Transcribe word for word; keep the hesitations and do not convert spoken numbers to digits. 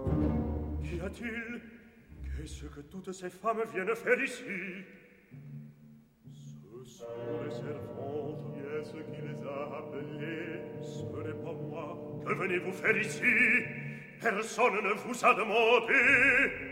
Qu'y a-t-il? Qu'est-ce que toutes ces femmes viennent faire ici? Ce sont les servantes. Qui est-ce qui les a appelées? Ce n'est pas moi. Que venez-vous faire ici? Personne ne vous a demandé.